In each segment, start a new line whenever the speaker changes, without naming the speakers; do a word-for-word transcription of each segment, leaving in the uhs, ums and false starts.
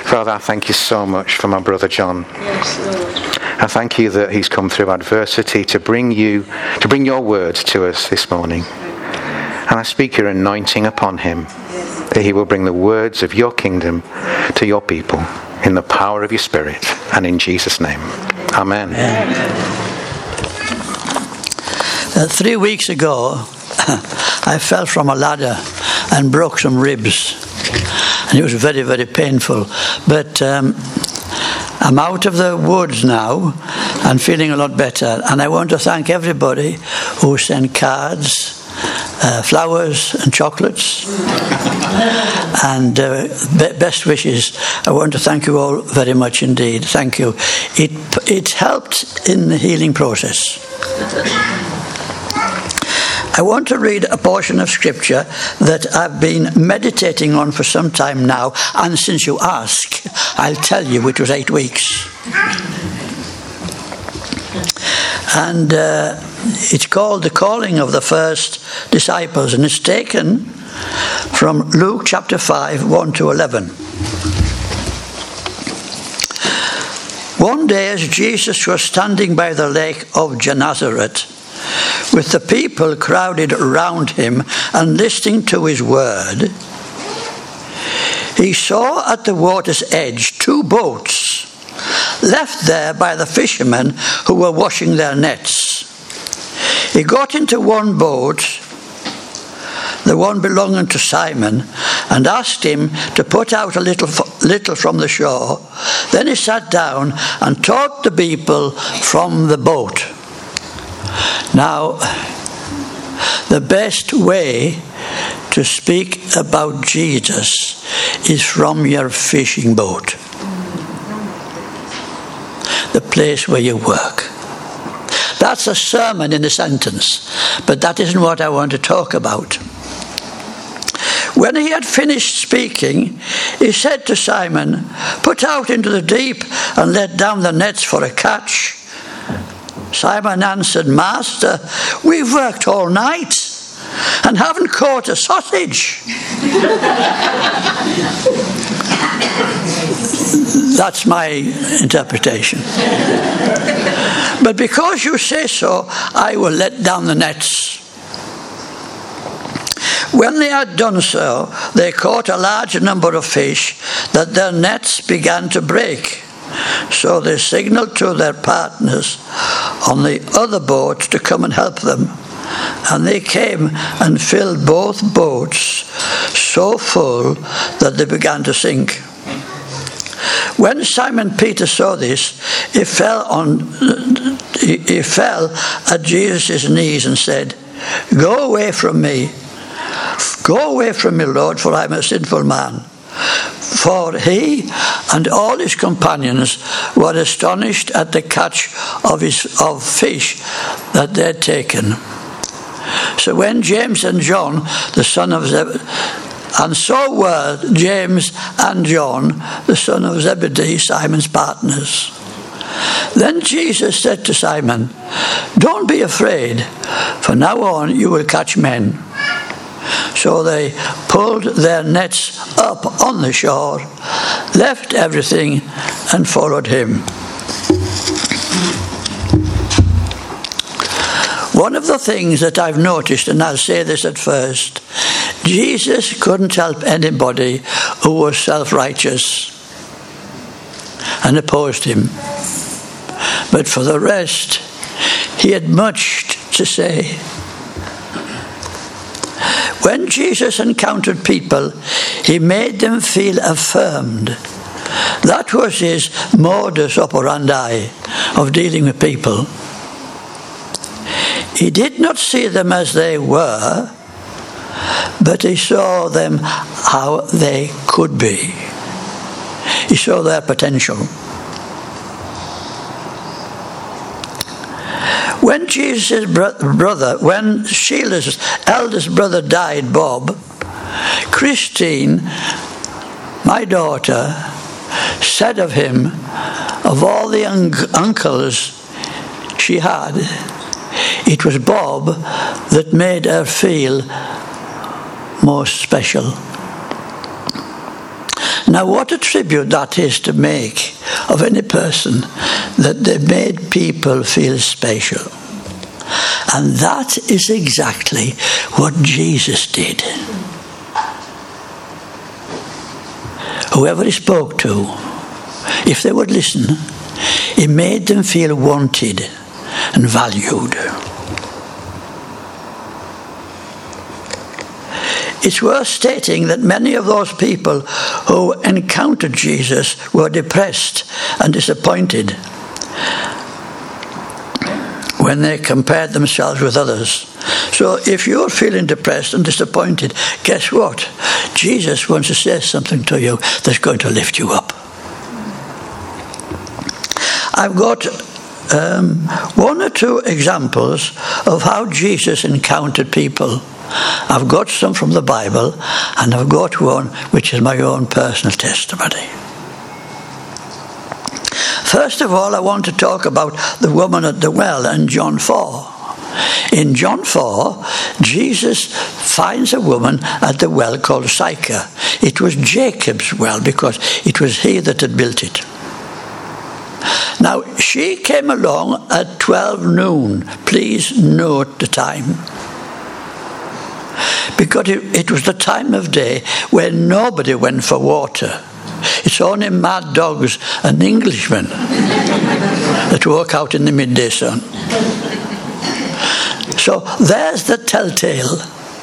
Father, I thank you so much for my brother John.
Yes, Lord.
I thank you that he's come through adversity to bring you, to bring your words to us this morning. And I speak your anointing upon him, that he will bring the words of your kingdom to your people in the power of your Spirit, and in Jesus' name. Amen.
Amen. Uh, three weeks ago, I fell from a ladder and broke some ribs. And it was very, very painful. But um, I'm out of the woods now and feeling a lot better. And I want to thank everybody who sent cards, Uh, flowers and chocolates and uh, be- best wishes. I want to thank you all very much indeed. Thank you. It it helped in the healing process. I want to read a portion of scripture that I've been meditating on for some time now, and since you ask, I'll tell you it was eight weeks. And uh, it's called The Calling of the First Disciples, and it's taken from Luke chapter five, one to eleven. One day as Jesus was standing by the lake of Gennesaret, with the people crowded round him and listening to his word, he saw at the water's edge two boats left there by the fishermen who were washing their nets. He got into one boat, the one belonging to Simon, and asked him to put out a little, little from the shore. Then he sat down and taught the people from the boat. Now, the best way to speak about Jesus is from your fishing boat, the place where you work. That's a sermon in a sentence, but that isn't what I want to talk about. When he had finished speaking, he said to Simon, "Put out into the deep and let down the nets for a catch." Simon answered, "Master, we've worked all night and haven't caught a sausage." That's my interpretation. "But because you say so, I will let down the nets." When they had done so, they caught a large number of fish that their nets began to break. So they signaled to their partners on the other boat to come and help them. And they came and filled both boats so full that they began to sink. When Simon Peter saw this, he fell on he, he fell at Jesus' knees and said, "Go away from me. Go away from me, Lord, for I am a sinful man." For he and all his companions were astonished at the catch of his of fish that they had taken. So when James and John, the son of Zebedee, and so were James and John, the son of Zebedee, Simon's partners. Then Jesus said to Simon, "Don't be afraid, from now on you will catch men." So they pulled their nets up on the shore, left everything, and followed him. One of the things that I've noticed, and I'll say this at first, Jesus couldn't help anybody who was self-righteous and opposed him. But for the rest, he had much to say. When Jesus encountered people, he made them feel affirmed. That was his modus operandi of dealing with people. He did not see them as they were, but he saw them how they could be. He saw their potential. When Jesus' brother, when Sheila's eldest brother died, Bob, Christine, my daughter, said of him, of all the un- uncles she had, it was Bob that made her feel most special. Now, what a tribute that is to make of any person, that they made people feel special. And that is exactly what Jesus did. Whoever he spoke to, if they would listen, he made them feel wanted and valued. It's worth stating that many of those people who encountered Jesus were depressed and disappointed when they compared themselves with others. So if you're feeling depressed and disappointed, guess what? Jesus wants to say something to you that's going to lift you up. I've got um, one or two examples of how Jesus encountered people. I've got some from the Bible, and I've got one which is my own personal testimony. First of all, I want to talk about the woman at the well in John four. In John four, Jesus finds a woman at the well called Sychar. It was Jacob's well because it was he that had built it. Now, she came along at twelve noon. Please note the time. Because it, it was the time of day when nobody went for water. It's only mad dogs and Englishmen that walk out in the midday sun. So there's the telltale.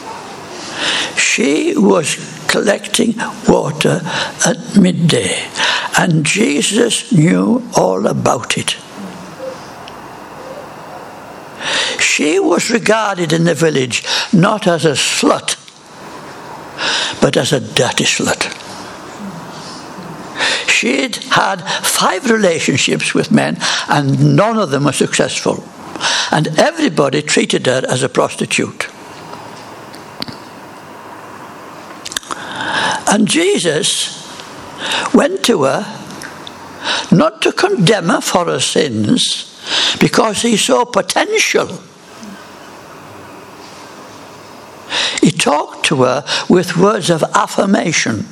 She was collecting water at midday, and Jesus knew all about it. She was regarded in the village not as a slut, but as a dirty slut. She'd had five relationships with men, and none of them were successful. And everybody treated her as a prostitute. And Jesus went to her, not to condemn her for her sins, because he saw potential. He talked to her with words of affirmation.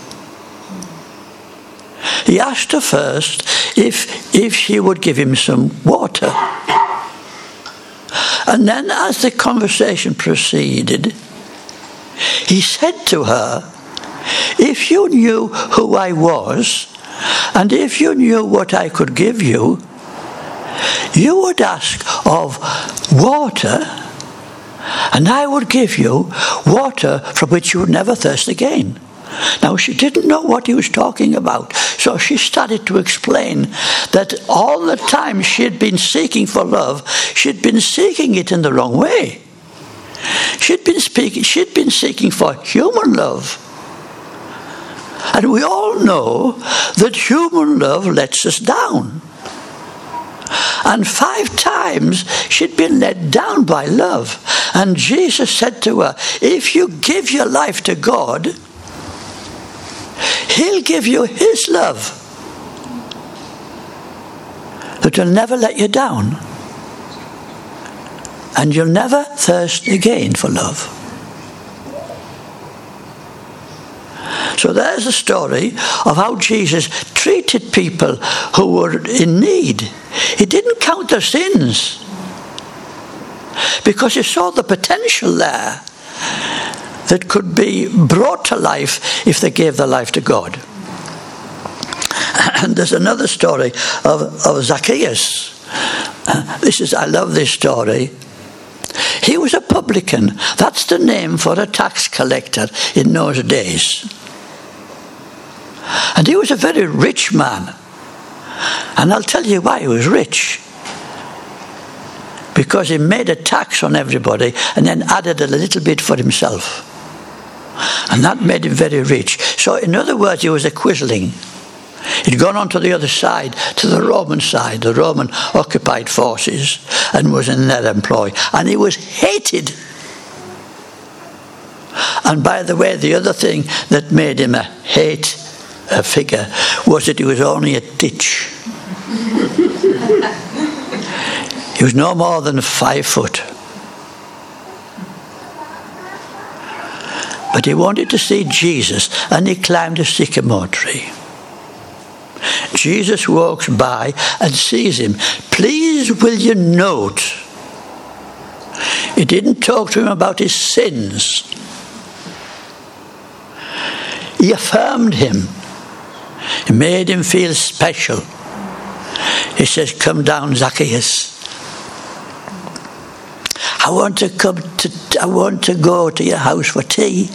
He asked her first if, if she would give him some water. And then as the conversation proceeded, he said to her, if you knew who I was, and if you knew what I could give you, you would ask of water, and I would give you water from which you would never thirst again. Now, she didn't know what he was talking about, so she started to explain that all the time she had been seeking for love, she'd been seeking it in the wrong way. She'd been speaking, she'd been seeking for human love. And we all know that human love lets us down. And five times she'd been let down by love. And Jesus said to her, if you give your life to God, he'll give you his love that will never let you down. And you'll never thirst again for love. So there's a story of how Jesus treated people who were in need. He didn't count their sins because he saw the potential there that could be brought to life if they gave their life to God. And there's another story of, of Zacchaeus. This is, I love this story. He was a publican. That's the name for a tax collector in those days. And he was a very rich man. And I'll tell you why he was rich. Because he made a tax on everybody and then added a little bit for himself. And that made him very rich. So in other words, he was a quisling. He'd gone on to the other side, to the Roman side, the Roman occupied forces, and was in their employ. And he was hated. And by the way, the other thing that made him a hate a figure was that he was only a ditch. He was no more than five foot. But And he wanted to see Jesus, and he climbed a sycamore tree. Jesus walks by and sees him. Please will you note, he didn't talk to him about his sins. He affirmed him. He made him feel special. He says, come down, Zacchaeus. I want to come to, I want to go to your house for tea.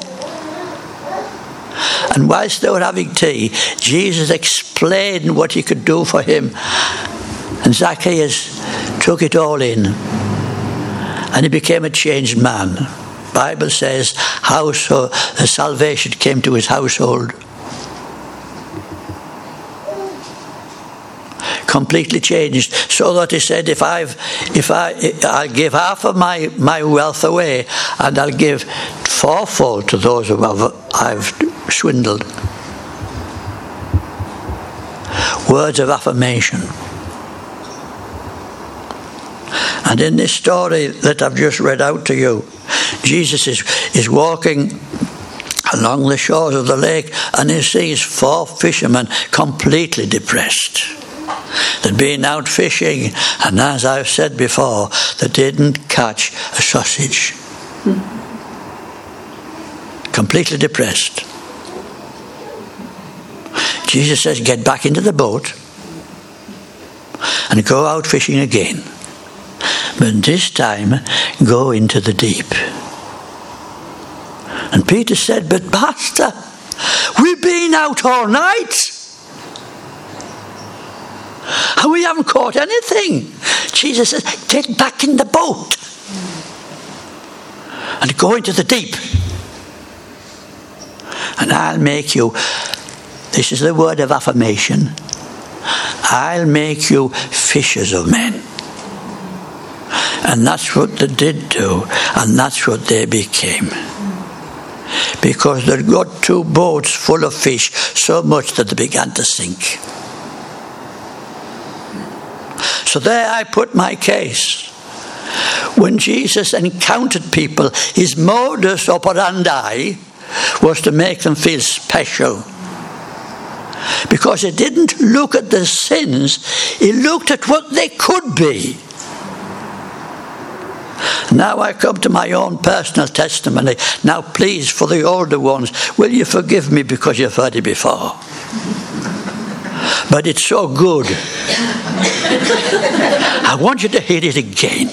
And whilst they were having tea, Jesus explained what he could do for him. And Zacchaeus took it all in. And he became a changed man. The Bible says household, the salvation came to his household. Completely changed, so that he said, if I've, if I, I'll give half of my, my wealth away, and I'll give fourfold to those who I've, I've swindled. Words of affirmation. And in this story that I've just read out to you, Jesus is, is walking along the shores of the lake, and he sees four fishermen completely depressed. They'd been out fishing, and as I've said before, they didn't catch a sausage. Hmm. Completely depressed. Jesus says, get back into the boat and go out fishing again. But this time, go into the deep. And Peter said, but Master, we've been out all night. And we haven't caught anything. Jesus says, get back in the boat and go into the deep. And I'll make you, this is the word of affirmation, I'll make you fishers of men. And that's what they did do, and that's what they became. Because they'd got two boats full of fish, so much that they began to sink. So there I put my case. When Jesus encountered people, his modus operandi was to make them feel special. Because he didn't look at their sins, he looked at what they could be. Now I come to my own personal testimony. Now please, for the older ones, will you forgive me because you've heard it before? But it's so good. I want you to hear it again.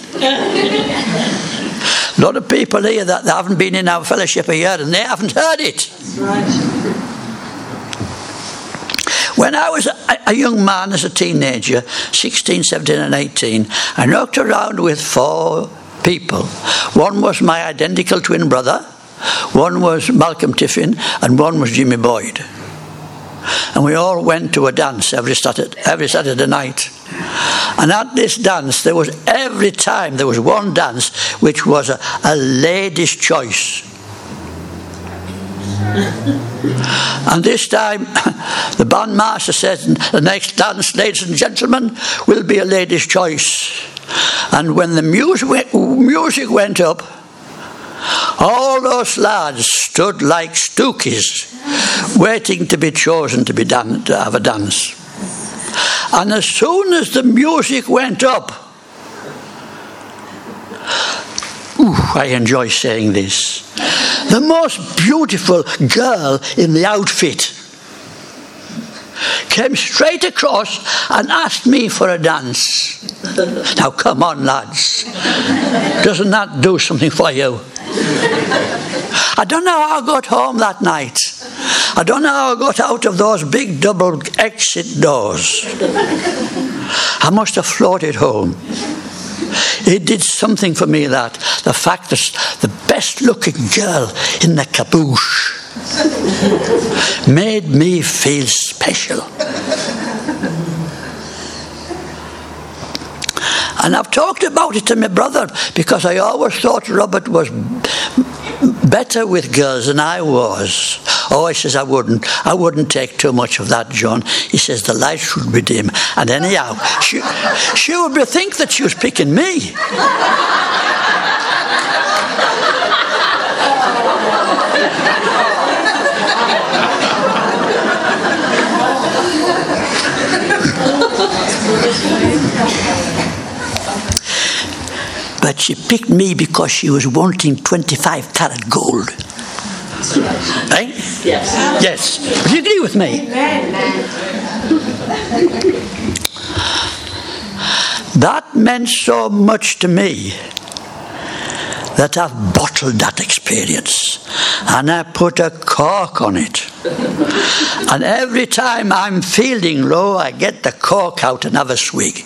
A lot of people here that they haven't been in our fellowship a year and they haven't heard it. When I was a, a young man, as a teenager, sixteen, seventeen and eighteen, I knocked around with four people. One was my identical twin brother, one was Malcolm Tiffin, and one was Jimmy Boyd. And we all went to a dance every Saturday, every Saturday night. And at this dance, there was every time there was one dance which was a, a lady's choice. And this time, the bandmaster said, the next dance, ladies and gentlemen, will be a lady's choice. And when the music went, music went up, all those lads stood like stookies, waiting to be chosen to be done, to have a dance. And as soon as the music went up, ooh, I enjoy saying this, the most beautiful girl in the outfit came straight across and asked me for a dance. Now come on, lads, doesn't that do something for you? I don't know how I got home that night. I don't know how I got out of those big double exit doors. I must have floated home. It did something for me, that the fact that the best looking girl in the caboose made me feel special. And I've talked about it to my brother, because I always thought Robert was better with girls than I was. Oh, he says, I wouldn't. I wouldn't take too much of that, John. He says, the light should be dim. And anyhow, she, she would think that she was picking me. but she picked me because she was wanting twenty-five carat gold. Eh? Yes. Yes. Do you agree with me? That meant so much to me that I've bottled that experience and I put a cork on it. And every time I'm feeling low, I get the cork out and have a swig.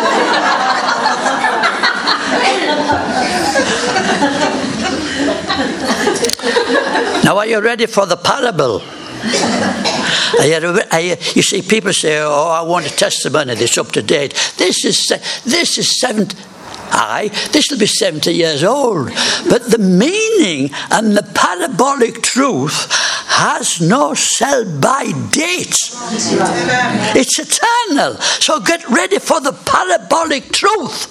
Now, are you ready for the parable? Are you, are you, you see, people say, "Oh, I want a testimony that's up to date." This is this is seventy. Aye, this will be seventy years old. But the meaning and the parabolic truth has no sell-by date. It's eternal. So get ready for the parabolic truth.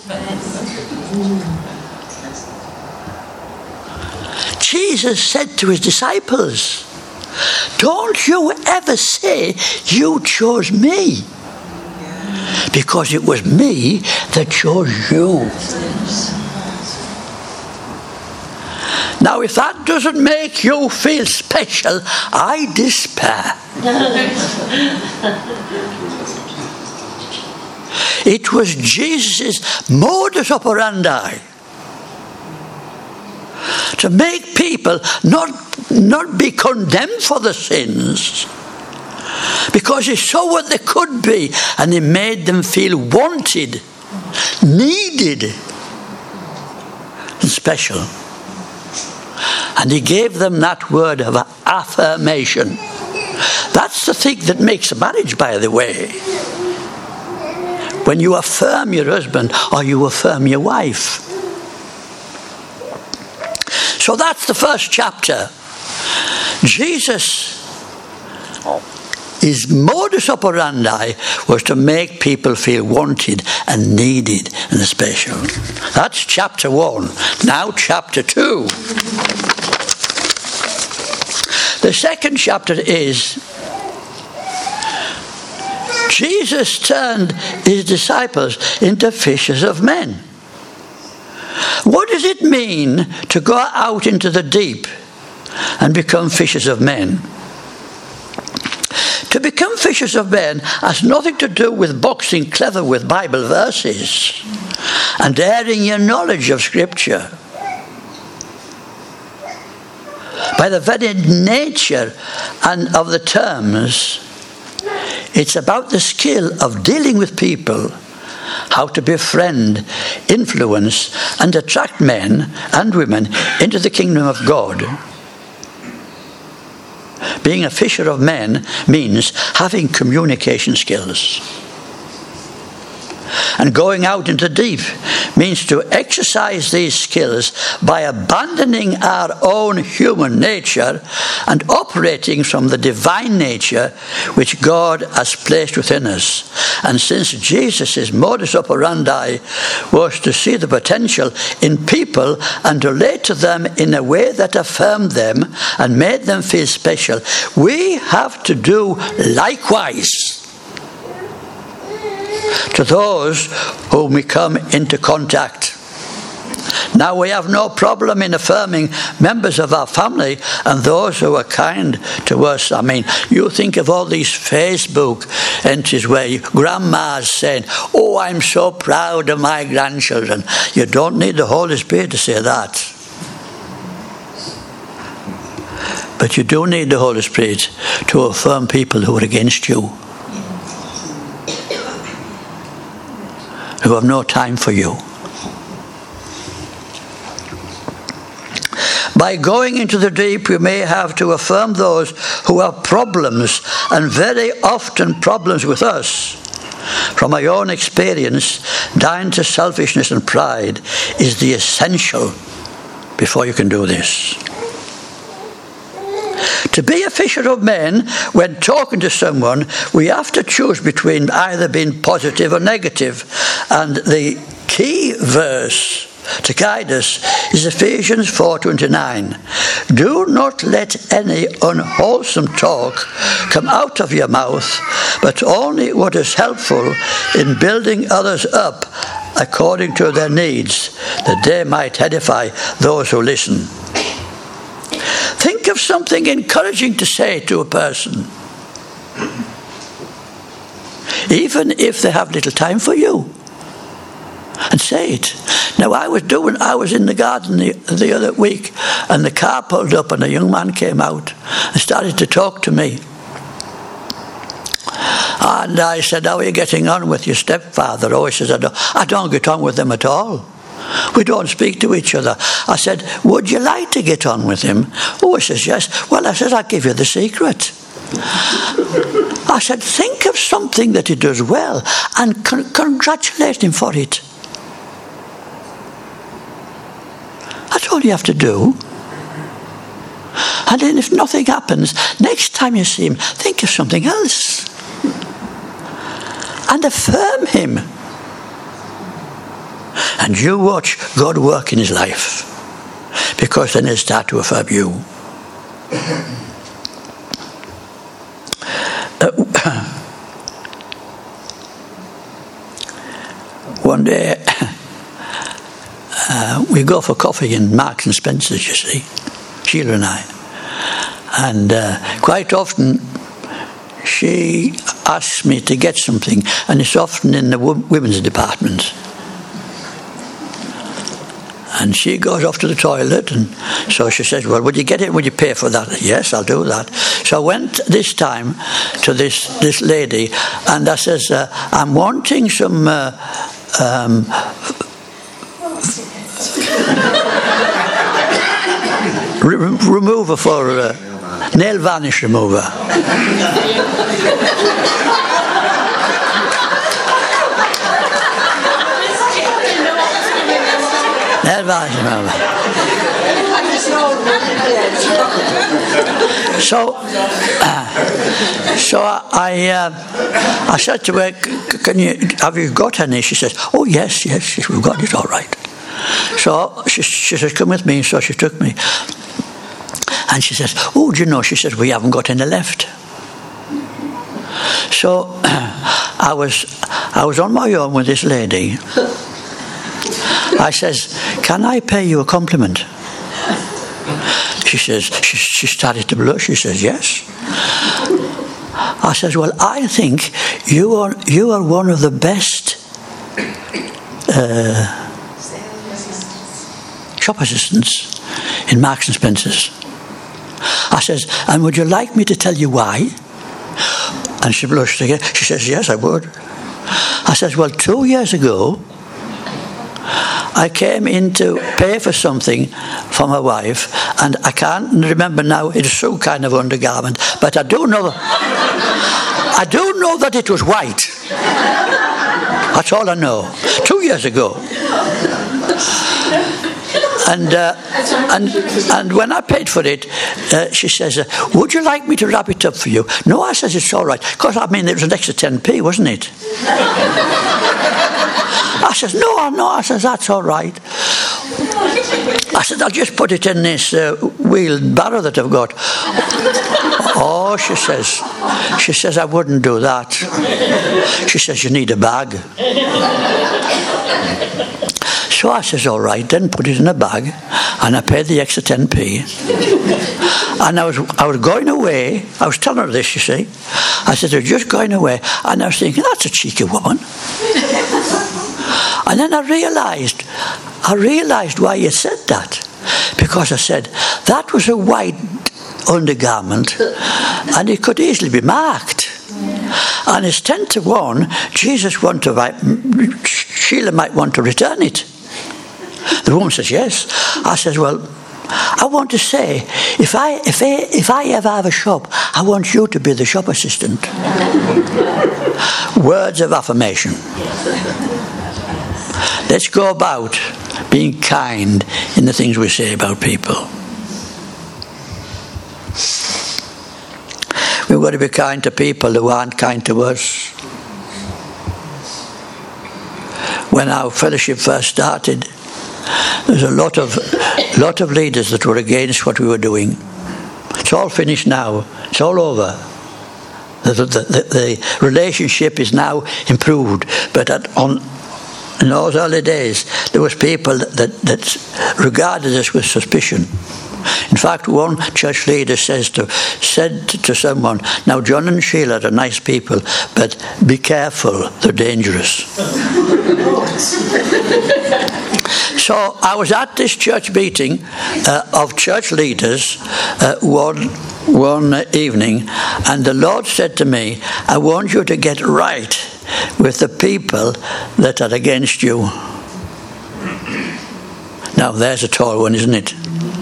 Jesus said to his disciples, "Don't you ever say you chose me, because it was me that chose you." Now, if that doesn't make you feel special, I despair. It was Jesus' modus operandi to make people not, not be condemned for the sins, because he saw what they could be, and he made them feel wanted, needed, and special. And he gave them that word of affirmation. That's the thing that makes a marriage, by the way. When you affirm your husband or you affirm your wife. So that's the first chapter. Jesus, his modus operandi was to make people feel wanted and needed and special. That's chapter one. Now chapter two. The second chapter is Jesus turned his disciples into fishers of men. What does it mean to go out into the deep and become fishers of men? To become fishers of men has nothing to do with boxing clever with Bible verses and airing your knowledge of Scripture. By the very nature and of the terms, it's about the skill of dealing with people, how to befriend, influence, and attract men and women into the kingdom of God. Being a fisher of men means having communication skills. And going out into deep means to exercise these skills by abandoning our own human nature and operating from the divine nature which God has placed within us. And since Jesus' modus operandi was to see the potential in people and relate to them in a way that affirmed them and made them feel special, we have to do likewise to those whom we come into contact. Now, we have no problem in affirming members of our family and those who are kind to us. I mean, you think of all these Facebook entries where grandma's saying, "Oh, I'm so proud of my grandchildren." You don't need the Holy Spirit to say that. But you do need the Holy Spirit to affirm people who are against you, who have no time for you. By going into the deep, we may have to affirm those who have problems, and very often problems with us. From my own experience, dying to selfishness and pride is the essential before you can do this. To be a fisher of men, when talking to someone, we have to choose between either being positive or negative. And the key verse to guide us is Ephesians four twenty-nine. Do not let any unwholesome talk come out of your mouth, but only what is helpful in building others up according to their needs, that they might edify those who listen. Think of something encouraging to say to a person, even if they have little time for you, and say it. Now, I was doing, I was in the garden the, the other week, and the car pulled up, and a young man came out and started to talk to me. And I said, how are you getting on with your stepfather? Oh, he says, I don't, I don't get on with them at all. We don't speak to each other. I said, would you like to get on with him? Oh, he says, yes. Well, I said, I'll give you the secret. I said, think of something that he does well and con- congratulate him for it. That's all you have to do. And then if nothing happens, next time you see him, think of something else. And affirm him. And you watch God work in his life. Because then he'll start to affirm you. Uh, one day, uh, we go for coffee in Marks and Spencer's, you see, Sheila and I. And uh, quite often, she asks me to get something, and it's often in the w- women's department. And she goes off to the toilet, and so she says, well, would you get it? Would you pay for that? Yes, I'll do that. So I went this time to this, this lady, and I says, uh, I'm wanting some uh, um, re- remover for uh, nail varnish remover. So, uh, so I, uh, I said to her, "Can you have you got any?" She says, "Oh yes, yes, yes, we've got it all right." So she, she says, "Come with me." So she took me, and she says, "Oh, do you know?" She says, "We haven't got any left." So I was, I was on my own with this lady. I says, "Can I pay you a compliment?" She says, she, she started to blush. She says, "Yes." I says, "Well, I think you are you are one of the best uh, shop assistants in Marks and Spencer's." I says, "And would you like me to tell you why?" And she blushed again. She says, "Yes, I would." I says, "Well, two years ago, I came in to pay for something for my wife, and I can't remember now, it's some kind of undergarment, but I do know I do know that it was white. That's all I know. Two years ago. And uh, and and when I paid for it, uh, she says, uh, "Would you like me to wrap it up for you?" No, I says, "It's all right." Because, I mean, it was an extra ten p, wasn't it? I says, no, no, I says, "That's all right." I said, "I'll just put it in this uh, wheeled barrow that I've got." "Oh," she says, she says, "I wouldn't do that." She says, "You need a bag." So I says, "All right, then put it in a bag," and I paid the extra ten p. And I was I was going away. I was telling her this, you see. I said, "They're just going away," and I was thinking, that's a cheeky woman. And then I realised, I realised why you said that. Because I said, that was a white undergarment, and it could easily be marked. And it's ten to one, Jesus want to, Sheila might want to return it. The woman says, "Yes." I says, "Well, I want to say, if I if I, if I ever have a shop, I want you to be the shop assistant." Words of affirmation. Let's go about being kind in the things we say about people. We've got to be kind to people who aren't kind to us. When our fellowship first started, there's a lot of lot of leaders that were against what we were doing. It's all finished now. It's all over. The, the, the, the relationship is now improved. But at, on, in those early days, there was people that, that, that regarded us with suspicion. In fact, one church leader says to, said to someone, now John and Sheila are nice people, but be careful, they're dangerous. So I was at this church meeting uh, of church leaders uh, one, one evening, and the Lord said to me, I want you to get right with the people that are against you. Now there's a tall one, isn't it?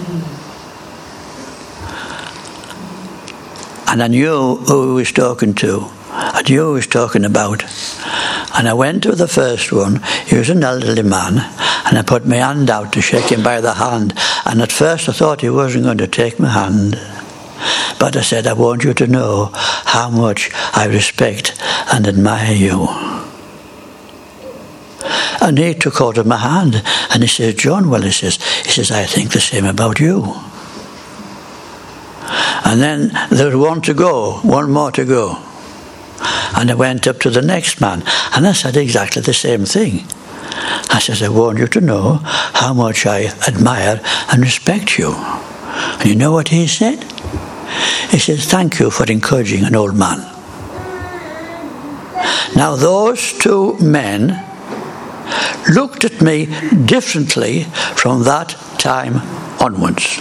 And I knew who he was talking to. I knew who he was talking about. And I went to the first one. He was an elderly man. And I put my hand out to shake him by the hand. And at first I thought he wasn't going to take my hand. But I said, I want you to know how much I respect and admire you. And he took hold of my hand. And he says, John, well, he says, he says, I think the same about you. And then there was one to go, one more to go. And I went up to the next man, and I said exactly the same thing. I said, I want you to know how much I admire and respect you. And you know what he said? He says, thank you for encouraging an old man. Now those two men looked at me differently from that time onwards.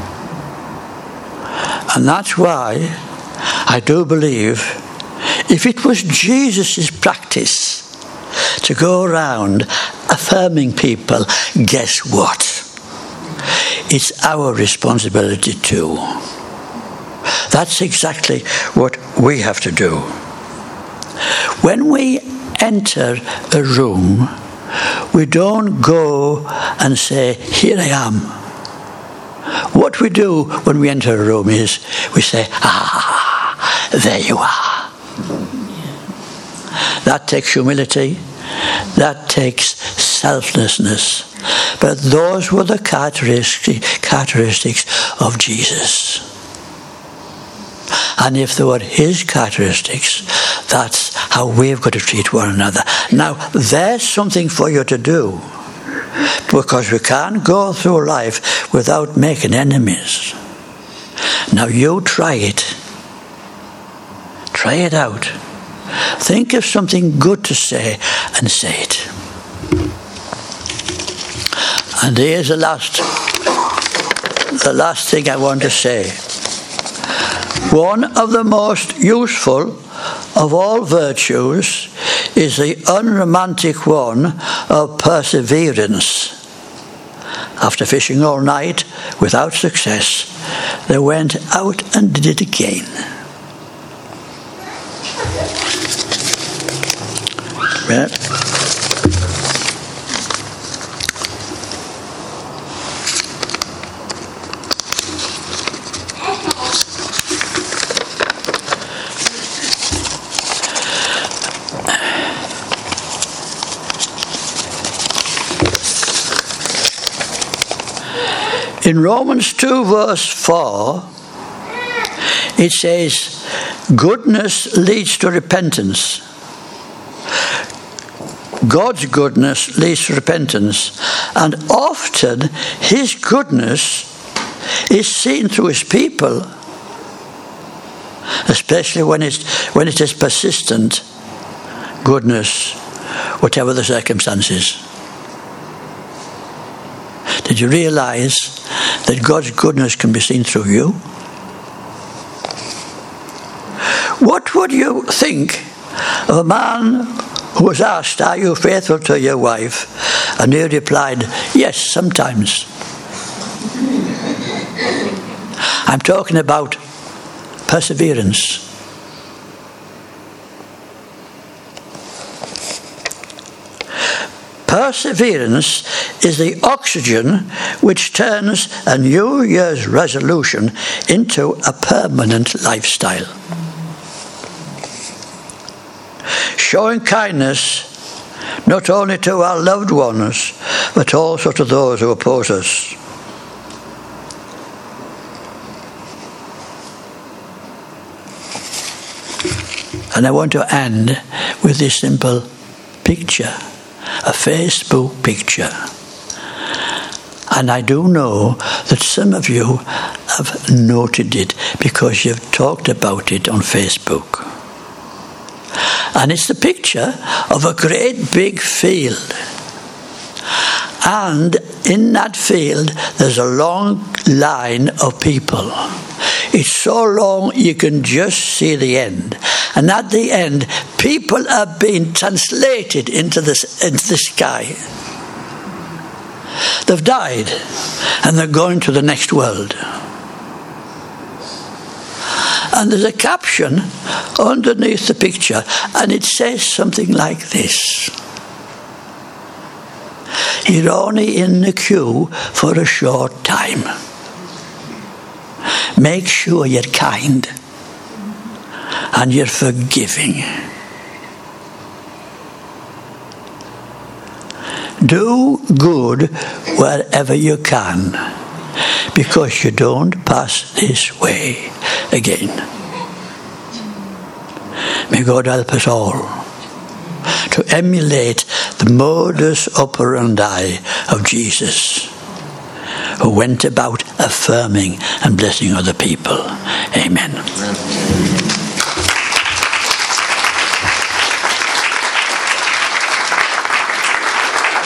And that's why I do believe if it was Jesus' practice to go around affirming people, guess what? It's our responsibility too. That's exactly what we have to do. When we enter a room, we don't go and say, here I am. What we do when we enter a room is we say, ah, there you are. That takes humility. That takes selflessness. But those were the characteristics of Jesus. And if they were his characteristics, that's how we've got to treat one another. Now, there's something for you to do. Because we can't go through life without making enemies. Now you try it. Try it out. Think of something good to say and say it. And here's the last, the last thing I want to say. One of the most useful of all virtues is the unromantic one of perseverance. After fishing all night without success, they went out and did it again. Yeah. In Romans two verse four, it says, goodness leads to repentance. God's goodness leads to repentance. And often his goodness is seen through his people, especially when it's, when it is persistent goodness, whatever the circumstances. Did you realize that God's goodness can be seen through you? What would you think of a man who was asked, are you faithful to your wife? And he replied, yes, sometimes. I'm talking about perseverance. Perseverance is the oxygen which turns a New Year's resolution into a permanent lifestyle. Showing kindness not only to our loved ones, but also to those who oppose us. And I want to end with this simple picture, a Facebook picture. And I do know that some of you have noted it because you've talked about it on Facebook. And it's the picture of a great big field. And in that field, there's a long line of people. It's so long you can just see the end. And at the end, people are being translated into the, into the sky. They've died, and they're going to the next world. And there's a caption underneath the picture, and it says something like this: you're only in the queue for a short time. Make sure you're kind and you're forgiving. Do good wherever you can, because you don't pass this way again. May God help us all to emulate the modus operandi of Jesus, who went about affirming and blessing other people. Amen.